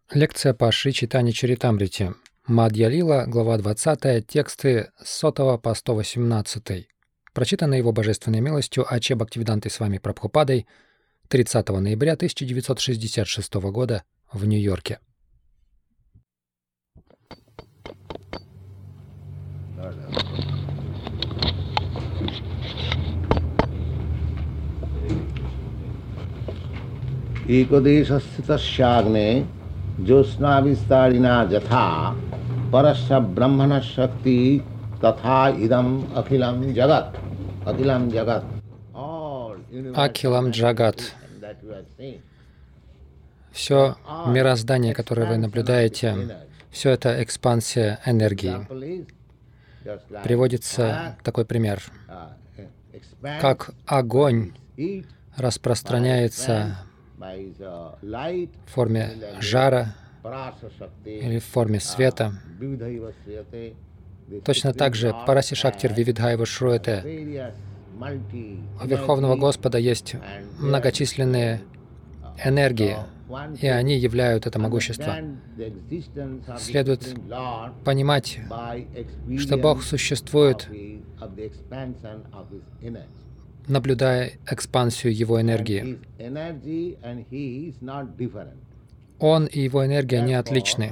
Лекция по Шри Чайтанья Чаритамрите. Мадья-лила, глава 20, тексты с 100 по 118. Прочитано его божественной милостью А.Ч. Бхактивидантой с вами Прабхупадой 30 ноября 1966 года в Нью-Йорке. Ekodeshasthitasyāgne josnāvistārinā jatha parasya brahmana shakti tatha idam akhilam jagat. Akhilam jagat. Акилам Джагат. Все мироздание, которое вы наблюдаете, все это экспансия энергии. Приводится такой пример. Как огонь распространяется в форме жара или в форме света, точно так же Параси Шактир Вивидхайва Шруэте. У Верховного Господа есть многочисленные энергии, и они являют это могущество. Следует понимать, что Бог существует, наблюдая экспансию Его энергии. Он и Его энергия не отличны.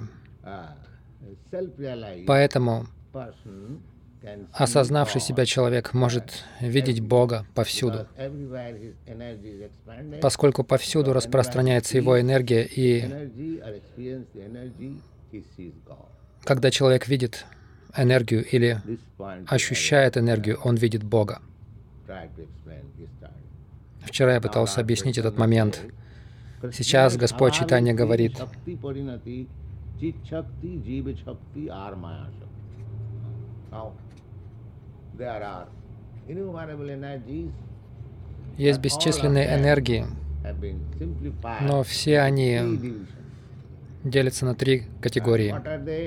Поэтому осознавший себя человек может видеть Бога повсюду, поскольку повсюду распространяется Его энергия, и когда человек видит энергию или ощущает энергию, он видит Бога. Вчера я пытался объяснить этот момент. Сейчас Господь Чайтанья говорит: есть бесчисленные энергии, но все они делятся на три категории.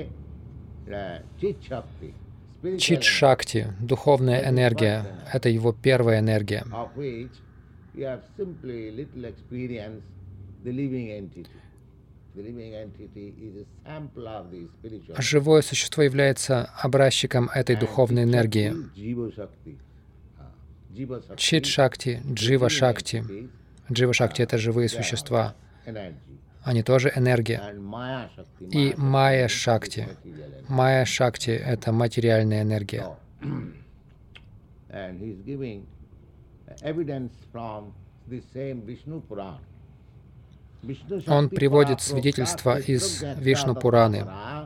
Чит-шакти, духовная энергия, это его первая энергия. Живое существо является образчиком этой духовной энергии. Чит-шакти, джива-шакти. Джива-шакти — это живые существа. Они тоже энергия. И майя-шакти. Майя-шакти — это материальная энергия. Он приводит свидетельства из Вишну-Пураны.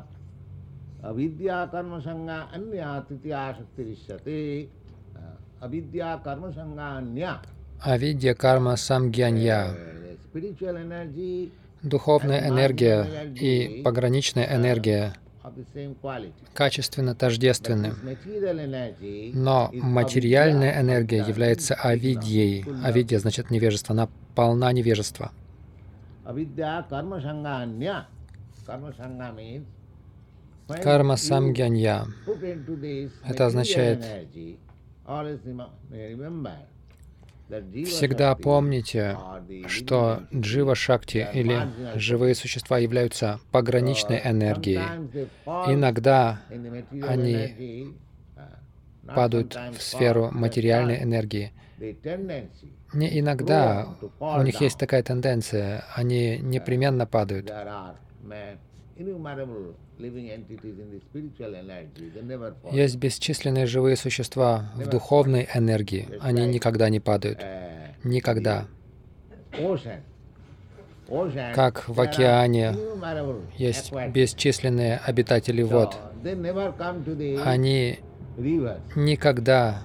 Авидья карма самгьянья. Духовная энергия и пограничная энергия качественно тождественны. Но материальная энергия является авидьей. Авидья значит невежество, она полна невежества. Карма самгьянья. Это означает: всегда помните, что джива-шакти или живые существа являются пограничной энергией. Иногда они падают в сферу материальной энергии. Не иногда, у них есть такая тенденция, они непременно падают. Есть бесчисленные живые существа в духовной энергии, они никогда не падают. Никогда. Как в океане есть бесчисленные обитатели вод, они никогда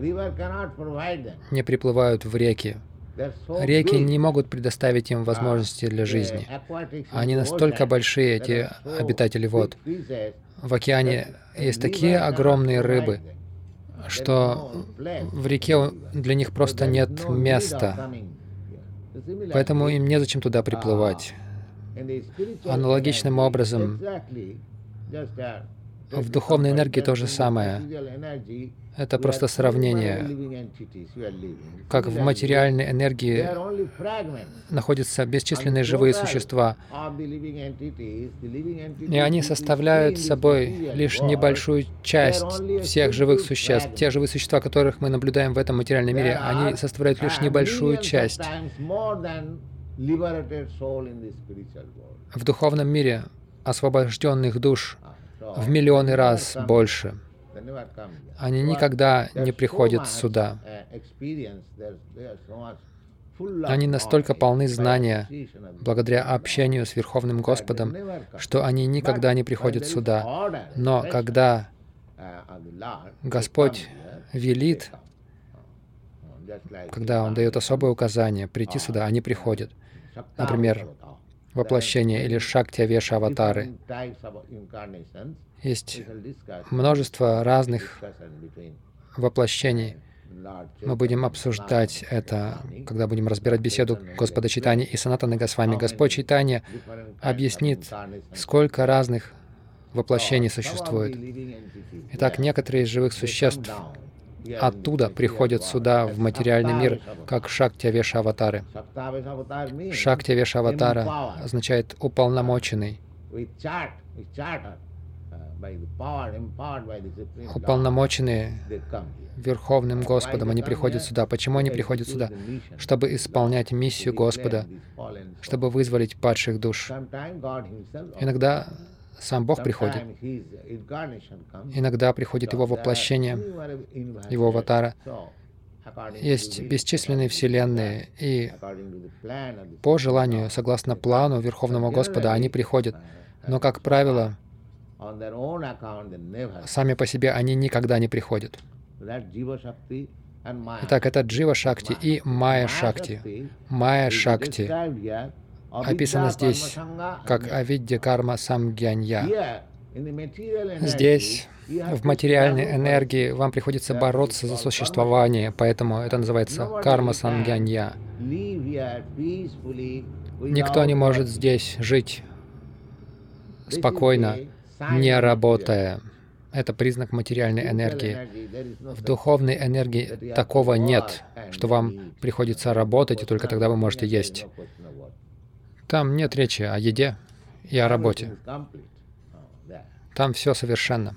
не приплывают в реки. Реки не могут предоставить им возможности для жизни. Они настолько большие, эти обитатели вод. В океане есть такие огромные рыбы, что в реке для них просто нет места. Поэтому им незачем туда приплывать. Аналогичным образом, В духовной энергии то же самое. Это просто сравнение. Как в материальной энергии находятся бесчисленные живые существа, и они составляют собой лишь небольшую часть всех живых существ. Те живые существа, которых мы наблюдаем в этом материальном мире, они составляют лишь небольшую часть. В духовном мире освобожденных душ в миллионы раз больше. Они никогда не приходят сюда. Они настолько полны знания, благодаря общению с Верховным Господом, что они никогда не приходят сюда. Но когда Господь велит, когда Он дает особое указание прийти сюда, они приходят. Например, воплощение или Шакти-Авеша аватары. Есть множество разных воплощений. Мы будем обсуждать это, когда будем разбирать беседу Господа Чайтаньи и Санатаны Госвами. Господь Чайтанья объяснит, сколько разных воплощений существует. Итак, некоторые из живых существ оттуда приходят сюда, в материальный мир, как Шакти-Авеша аватары. Шакти-Авеша аватара означает «уполномоченный». Уполномоченные Верховным Господом, они приходят сюда. Почему они приходят сюда? Чтобы исполнять миссию Господа, чтобы вызволить падших душ. Иногда сам Бог приходит. Иногда приходит Его воплощение, Его аватара. Есть бесчисленные вселенные, и по желанию, согласно плану Верховного Господа, они приходят. Но, как правило, сами по себе они никогда не приходят. Итак, это Джива-Шакти и Майя-Шакти. Майя-Шакти описано здесь как авидья-карма-самгьянья. Здесь, в материальной энергии, вам приходится бороться за существование, поэтому это называется карма-самгьянья. Никто не может здесь жить спокойно, не работая. Это признак материальной энергии. В духовной энергии такого нет, что вам приходится работать, и только тогда вы можете есть. Там нет речи о еде и о работе. Там все совершенно.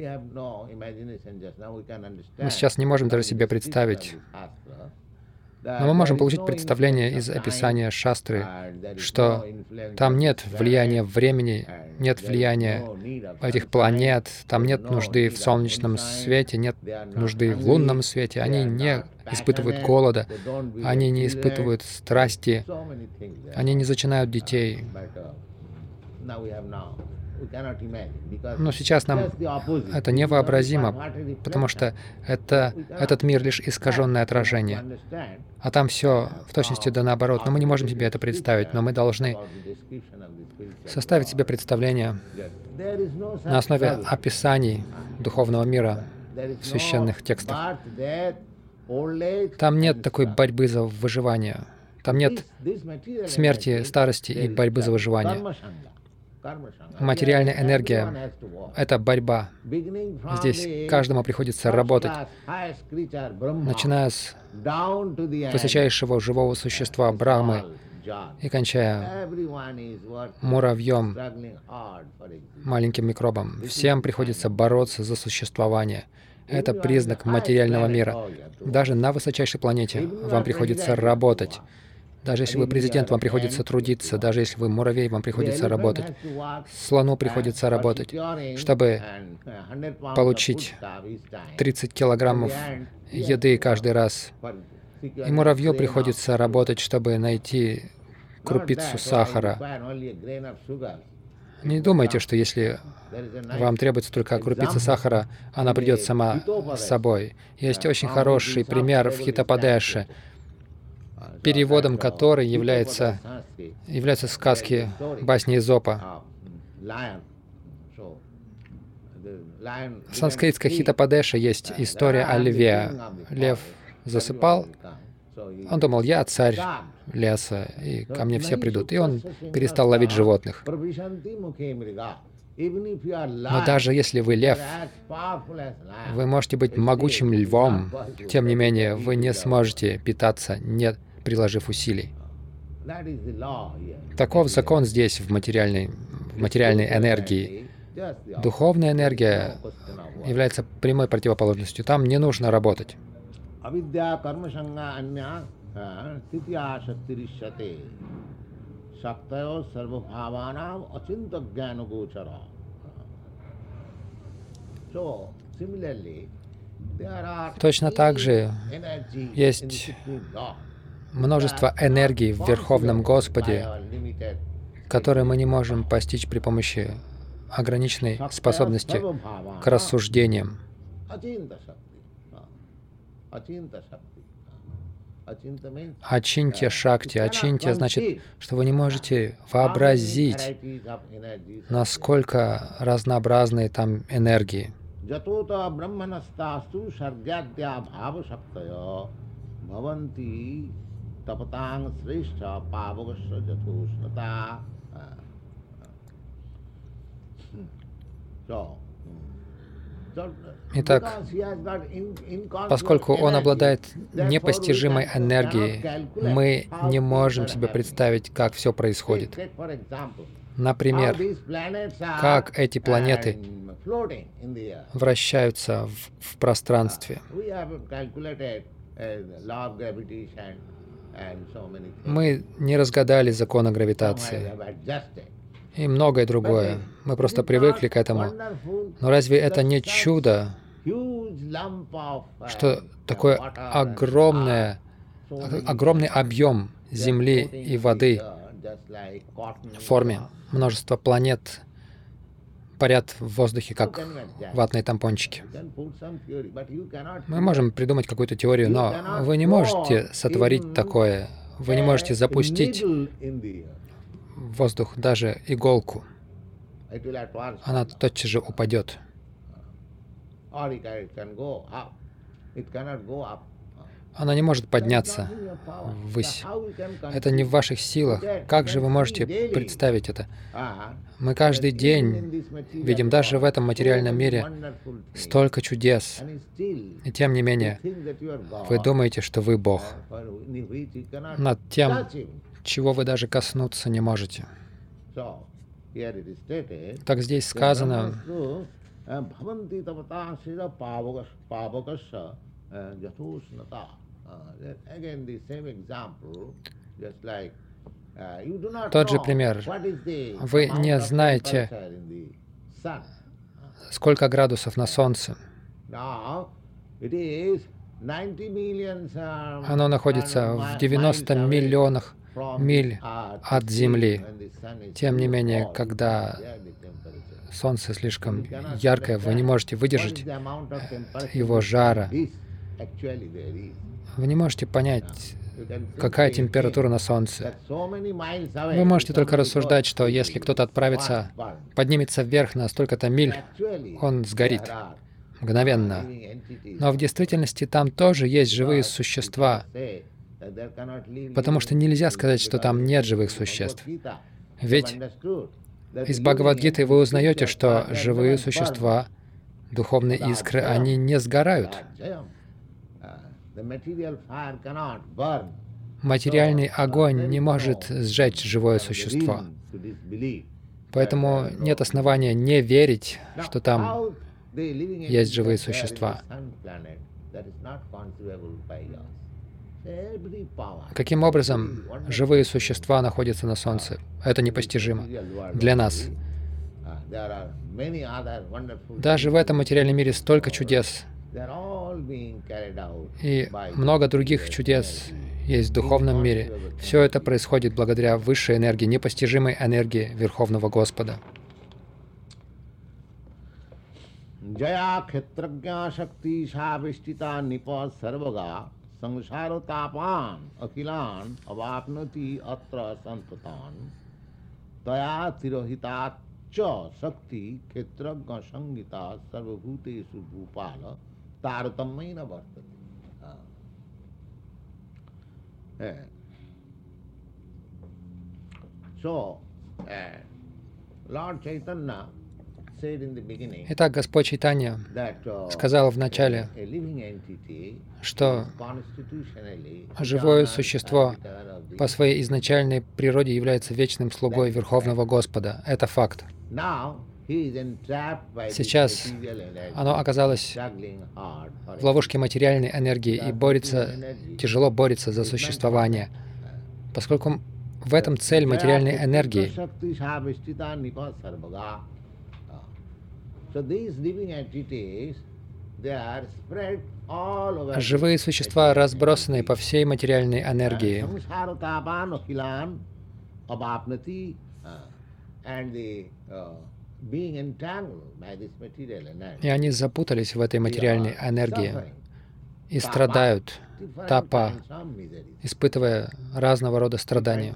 Мы сейчас не можем даже себе представить, но мы можем получить представление из описания шастры, что там нет влияния времени, нет влияния этих планет, там нет нужды в солнечном свете, нет нужды в лунном свете. Они не испытывают голода, они не испытывают страсти, они не зачинают детей. Но сейчас нам это невообразимо, потому что этот мир лишь искаженное отражение. А там все в точности да наоборот. Но мы не можем себе это представить, но мы должны составить себе представление на основе описаний духовного мира в священных текстах. Там нет такой борьбы за выживание. Там нет смерти, старости и борьбы за выживание. Материальная энергия — это борьба. Здесь каждому приходится работать, начиная с высочайшего живого существа Брахмы и кончая муравьем, маленьким микробом. Всем приходится бороться за существование. Это признак материального мира. Даже на высочайшей планете вам приходится работать. Даже если вы президент, вам приходится трудиться. Даже если вы муравей, вам приходится работать. Слону приходится работать, чтобы получить 30 килограммов еды каждый раз. И муравью приходится работать, чтобы найти крупицу сахара. Не думайте, что если вам требуется только крупица сахара, она придет сама с собой. Есть очень хороший пример в Хитападеше, переводом которой являются сказки басни Эзопа. В санскритской Хитападеше есть история о льве. Лев засыпал, он думал, я царь леса, и ко мне все придут. И он перестал ловить животных. Но даже если вы лев, вы можете быть могучим львом, тем не менее, вы не сможете питаться, не приложив усилий. Таков закон здесь, в материальной энергии. Духовная энергия является прямой противоположностью. Там не нужно работать. Точно так же есть множество энергий в Верховном Господе, которые мы не можем постичь при помощи ограниченной способности к рассуждениям. Ачинтья шакти. Ачинтья значит, что вы не можете вообразить, насколько разнообразные там энергии. Итак, поскольку он обладает непостижимой энергией, мы не можем себе представить, как все происходит. Например, как эти планеты вращаются в пространстве. Мы не разгадали закона гравитации и многое другое. Мы просто привыкли к этому. Но разве это не чудо, что такой огромный объем Земли и воды в форме множества планет парят в воздухе, как ватные тампончики? Мы можем придумать какую-то теорию, но вы не можете сотворить такое. Вы не можете запустить в воздух даже иголку. Она тотчас же упадет. Она не может подняться ввысь. Это не в ваших силах. Как же вы можете представить это? Мы каждый день видим даже в этом материальном мире столько чудес. И тем не менее, вы думаете, что вы Бог, над тем, чего вы даже коснуться не можете. Так здесь сказано, тот же пример. Вы не знаете, сколько градусов на Солнце. Оно находится в 90 миллионах миль от Земли. Тем не менее, когда Солнце слишком яркое, вы не можете выдержать его жара. Вы не можете понять, какая температура на Солнце. Вы можете только рассуждать, что если кто-то отправится, поднимется вверх на столько-то миль, он сгорит мгновенно. Но в действительности там тоже есть живые существа, потому что нельзя сказать, что там нет живых существ. Ведь из Бхагавад-гиты вы узнаете, что живые существа, духовные искры, они не сгорают. Материальный огонь не может сжечь живое существо. Поэтому нет основания не верить, что там есть живые существа. Каким образом живые существа находятся на Солнце? Это непостижимо для нас. Даже в этом материальном мире столько чудес. И много других чудес есть в духовном мире. Все это происходит благодаря высшей энергии, непостижимой энергии Верховного Господа. Джая кхетрагья шакти шавиштита нипа сарвага сангсара тапан акилан авапнати атра сантатан тая тиrohita cha shakti khetragya sangita sarvabhutesu bhupala taratamayna vartati. So, Lord Chaitanya Итак, Господь Чайтанья сказал в начале, что живое существо по своей изначальной природе является вечным слугой Верховного Господа. Это факт. Сейчас оно оказалось в ловушке материальной энергии и тяжело борется за существование, поскольку в этом цель материальной энергии. Живые существа разбросаны по всей материальной энергии. И они запутались в этой материальной энергии и страдают, тапа, испытывая разного рода страдания.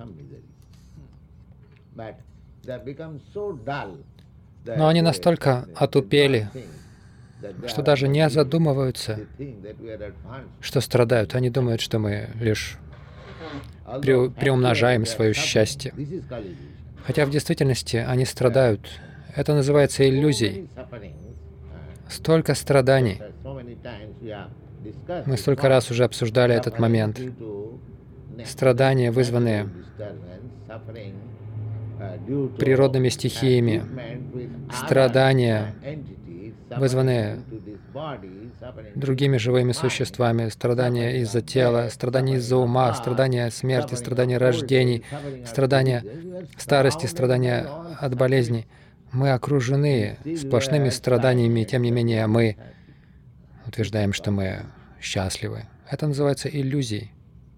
Но они настолько отупели, что даже не задумываются, что страдают. Они думают, что мы лишь приумножаем свое счастье. Хотя в действительности они страдают. Это называется иллюзией. Столько страданий. Мы столько раз уже обсуждали этот момент. Страдания, вызванные природными стихиями, страдания, вызванные другими живыми существами, страдания из-за тела, страдания из-за ума, страдания смерти, страдания рождений, страдания старости, страдания от болезней. Мы окружены сплошными страданиями, тем не менее мы утверждаем, что мы счастливы. Это называется иллюзией.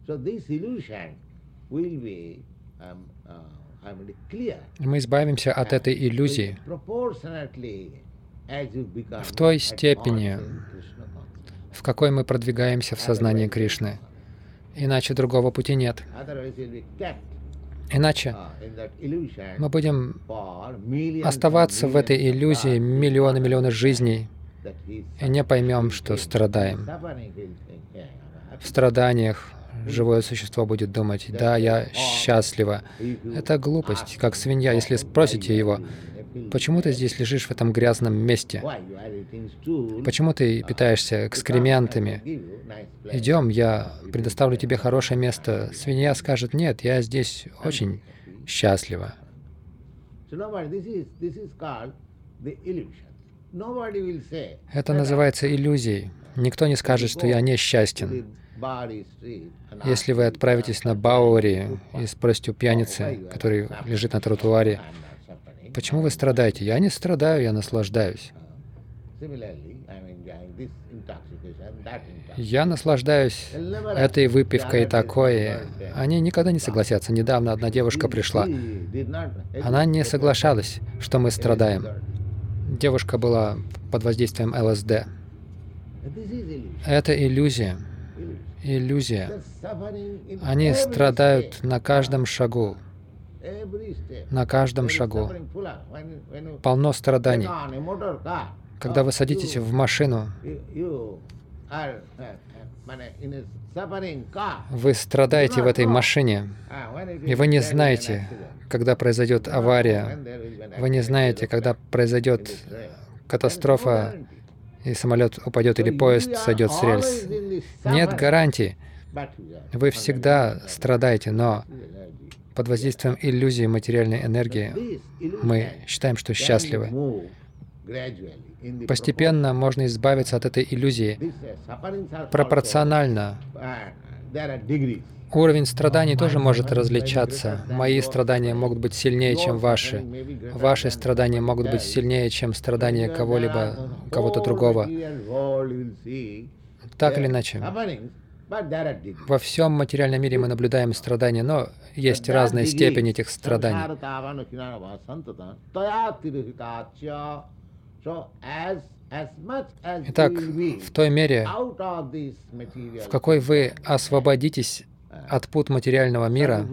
Мы избавимся от этой иллюзии в той степени, в какой мы продвигаемся в сознании Кришны. Иначе другого пути нет. Иначе мы будем оставаться в этой иллюзии миллионы жизней и не поймем, что страдаем. В страданиях живое существо будет думать: «Да, я счастлива». Это глупость, как свинья. Если спросите его: «Почему ты здесь лежишь в этом грязном месте? Почему ты питаешься экскрементами? Идем, я предоставлю тебе хорошее место». Свинья скажет: «Нет, я здесь очень счастлива». Это называется иллюзией. Никто не скажет, что я несчастен. Если вы отправитесь на Баури и спросите у пьяницы, который лежит на тротуаре: «Почему вы страдаете?» «Я не страдаю, я наслаждаюсь». Я наслаждаюсь этой выпивкой такой. Они никогда не согласятся. Недавно одна девушка пришла. Она не соглашалась, что мы страдаем. Девушка была под воздействием ЛСД. Это иллюзия. Иллюзия. Они страдают на каждом шагу. На каждом шагу. Полно страданий. Когда вы садитесь в машину, вы страдаете в этой машине, и вы не знаете, когда произойдет авария, вы не знаете, когда произойдет катастрофа, и самолет упадет или поезд сойдет с рельс. Нет гарантии. Вы всегда страдаете, но под воздействием иллюзии материальной энергии мы считаем, что счастливы. Постепенно можно избавиться от этой иллюзии. Пропорционально. Уровень страданий тоже может различаться. Мои страдания могут быть сильнее, чем ваши. Ваши страдания могут быть сильнее, чем страдания кого-либо, кого-то другого. Так или иначе, во всем материальном мире мы наблюдаем страдания, но есть разные степени этих страданий. Итак, в той мере, в какой вы освободитесь от пут материального мира,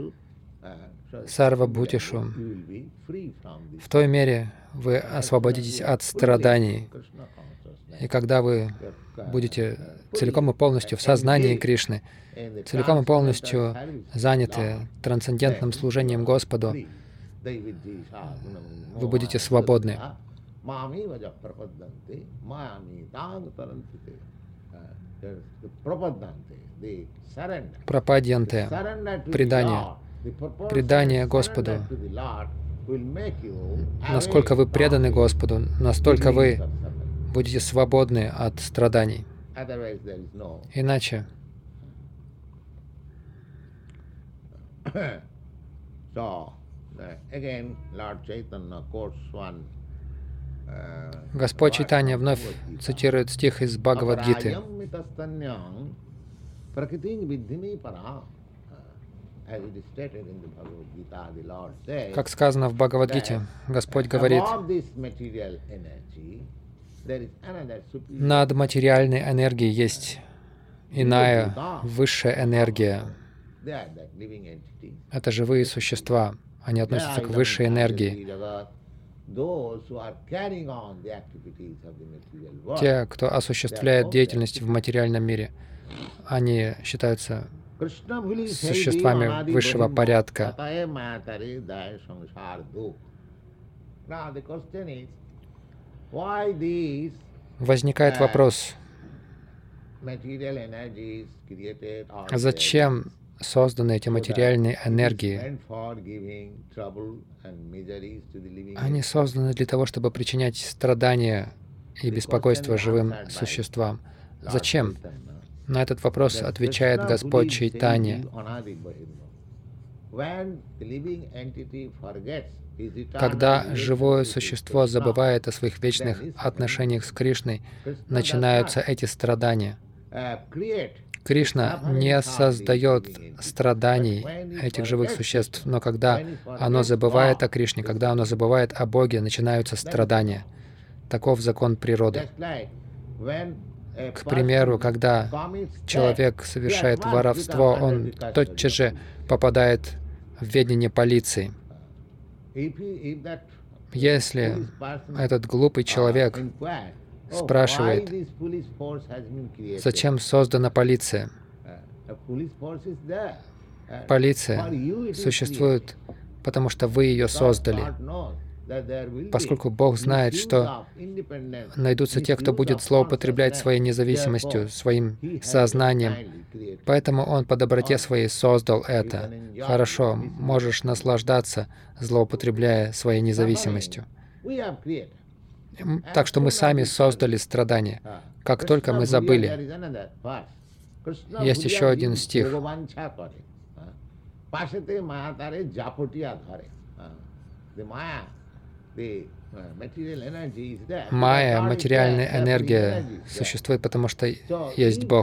сарва бхутишу, в той мере вы освободитесь от страданий. И когда вы будете целиком и полностью в сознании Кришны, целиком и полностью заняты трансцендентным служением Господу, вы будете свободны. Пропадьянте, предание Господу. Насколько вы преданы Господу, настолько вы будете свободны от страданий. Иначе Господь Чайтанья вновь цитирует стих из Бхагавад-гиты. Как сказано в Бхагавад-гите, Господь говорит, над материальной энергией есть иная, высшая энергия. Это живые существа. Они относятся к высшей энергии. Те, кто осуществляет деятельность в материальном мире, они считаются существами высшего порядка. Возникает вопрос, зачем созданы эти материальные энергии? Они созданы для того, чтобы причинять страдания и беспокойство живым существам. Зачем? На этот вопрос отвечает Господь Чайтанья. Когда живое существо забывает о своих вечных отношениях с Кришной, начинаются эти страдания. Кришна не создает страданий этих живых существ, но когда оно забывает о Кришне, когда оно забывает о Боге, начинаются страдания. Таков закон природы. К примеру, когда человек совершает воровство, он тотчас же попадает в ведение полиции. Если этот глупый человек спрашивает, зачем создана полиция? Полиция существует, потому что вы ее создали. Поскольку Бог знает, что найдутся те, кто будет злоупотреблять своей независимостью, своим сознанием. Поэтому Он по доброте своей создал это. Хорошо, можешь наслаждаться, злоупотребляя своей независимостью. Так что мы сами создали страдания, как только мы забыли. Есть еще один стих. Майя, материальная энергия, существует, потому что есть Бог.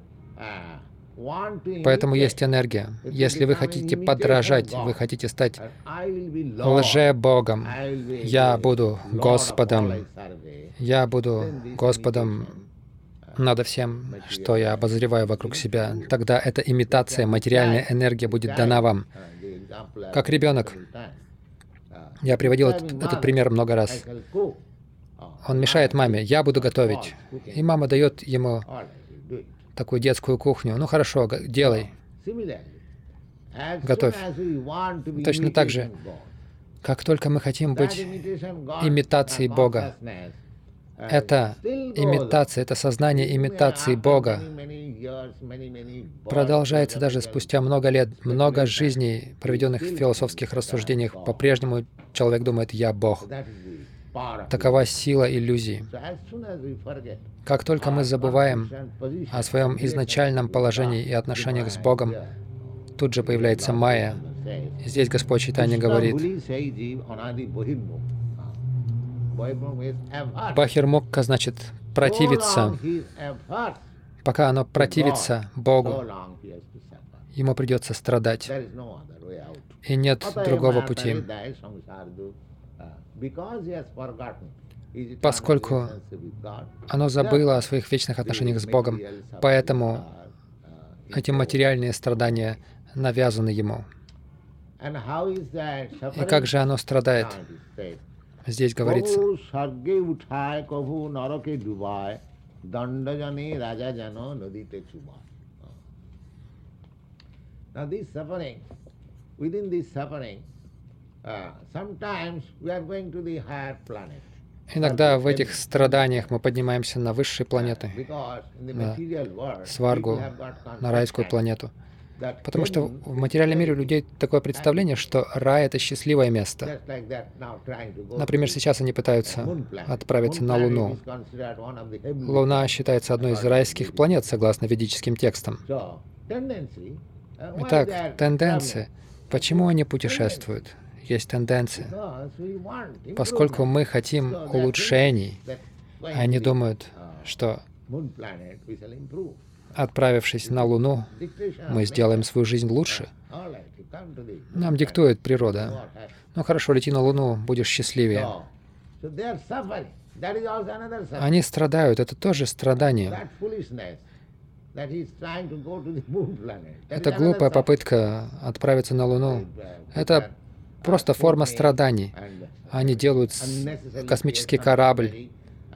Поэтому есть энергия. Если вы хотите подражать, вы хотите стать лже-богом, я буду Господом. Я буду Господом над всем, что я обозреваю вокруг себя. Тогда эта имитация, материальная энергия будет дана вам. Как ребенок. Я приводил этот пример много раз. Он мешает маме. Я буду готовить. И мама дает ему такую детскую кухню. Ну хорошо, делай. Готовь. Точно так же, как только мы хотим быть имитацией Бога, это имитация, это сознание имитации Бога продолжается даже спустя много лет, много жизней, проведенных в философских рассуждениях. По-прежнему человек думает «я Бог». Такова сила иллюзии. Как только мы забываем о своем изначальном положении и отношениях с Богом, тут же появляется майя. Здесь Господь Чайтанья говорит, бахирмукха значит противиться. Пока оно противится Богу, ему придется страдать. И нет другого пути. Поскольку оно забыло о своих вечных отношениях с Богом, поэтому эти материальные страдания навязаны ему. И как же оно страдает? Здесь говорится, Иногда в этих страданиях мы поднимаемся на высшие планеты, на сваргу, на райскую планету. Потому что в материальном мире у людей такое представление, что рай — это счастливое место. Например, сейчас они пытаются отправиться на Луну. Луна считается одной из райских планет, согласно ведическим текстам. Итак, тенденция. Почему они путешествуют? Есть тенденция. Поскольку мы хотим улучшений, они думают, что, отправившись на Луну, мы сделаем свою жизнь лучше. Нам диктует природа. Ну хорошо, лети на Луну, будешь счастливее. Они страдают, это тоже страдание. Это глупая попытка отправиться на Луну. Это просто форма страданий. Они делают космический корабль,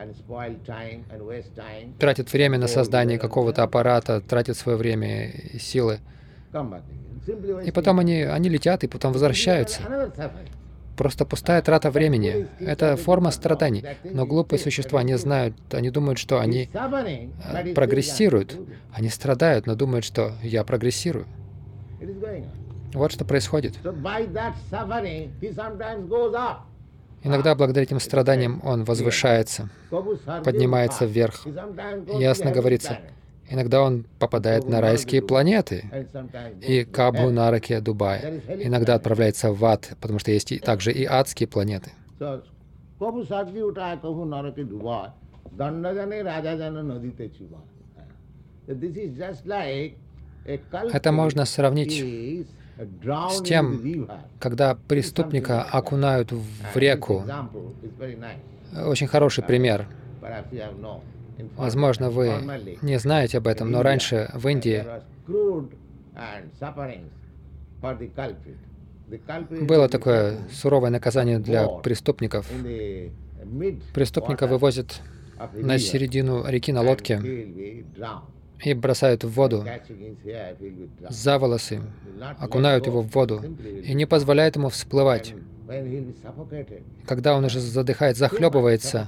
тратят время на создание какого-то аппарата, тратят свое время и силы. И потом они летят, и потом возвращаются. Просто пустая трата времени. Это форма страданий. Но глупые существа не знают, они думают, что они прогрессируют. Они страдают, но думают, что я прогрессирую. Вот что происходит. Иногда благодаря этим страданиям он возвышается, поднимается вверх. Ясно говорится, иногда он попадает на райские планеты, и Кабху Нараке Дубай. Иногда отправляется в ад, потому что есть также и адские планеты. Это можно сравнить с тем, когда преступника окунают в реку. Очень хороший пример. Возможно, вы не знаете об этом, но раньше в Индии было такое суровое наказание для преступников. Преступника вывозят на середину реки на лодке и бросают в воду за волосы, окунают его в воду и не позволяют ему всплывать. Когда он уже задыхает, захлебывается,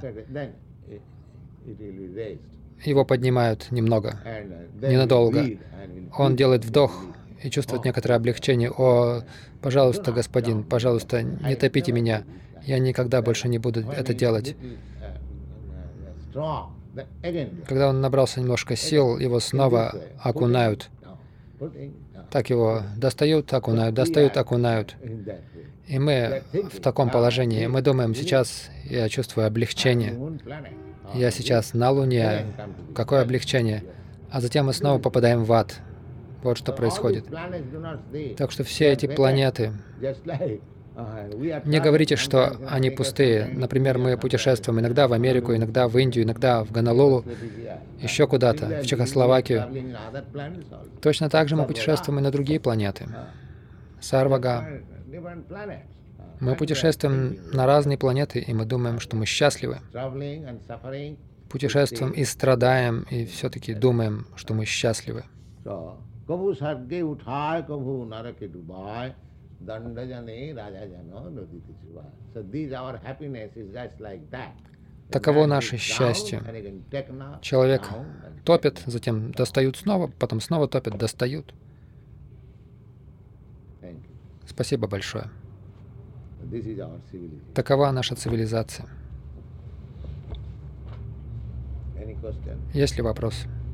его поднимают немного, ненадолго. Он делает вдох и чувствует некоторое облегчение. «О, пожалуйста, господин, пожалуйста, не топите меня. Я никогда больше не буду это делать». Когда он набрался немножко сил, его снова окунают. Так его достают, окунают, достают, окунают. И мы в таком положении. Мы думаем, сейчас я чувствую облегчение. Я сейчас на Луне. Какое облегчение. А затем мы снова попадаем в ад. Вот что происходит. Так что все эти планеты, не говорите, что они пустые. Например, мы путешествуем иногда в Америку, иногда в Индию, иногда в Гонолулу, еще куда-то, в Чехословакию. Точно так же мы путешествуем и на другие планеты. Сарвага. Мы путешествуем на разные планеты, и мы думаем, что мы счастливы. Путешествуем и страдаем, и все-таки думаем, что мы счастливы. Таково наше счастье. Человек топит, затем достают снова, потом снова топят, достают. Спасибо большое. Такова наша цивилизация. Есть ли вопросы?